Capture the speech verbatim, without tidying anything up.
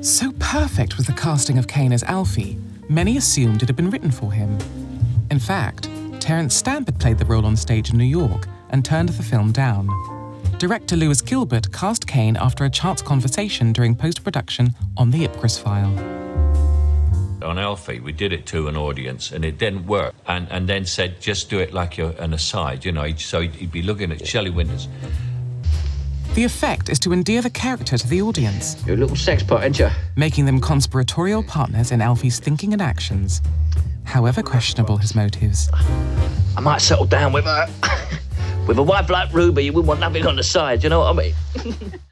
So perfect was the casting of Kane as Alfie, many assumed it had been written for him. In fact, Terence Stamp had played the role on stage in New York and turned the film down. Director Lewis Gilbert cast Kane after a chance conversation during post-production on The Ipcress File. On Alfie, we did it to an audience and it didn't work. And and then said, just do it like you're an aside, you know, so he'd, he'd be looking at Shelley Winters. The effect is to endear the character to the audience. You're a little sex pot, ain't you? Making them conspiratorial partners in Alfie's thinking and actions, however questionable his motives. I might settle down with her. With a wife like Ruby, you wouldn't want nothing on the side, you know what I mean?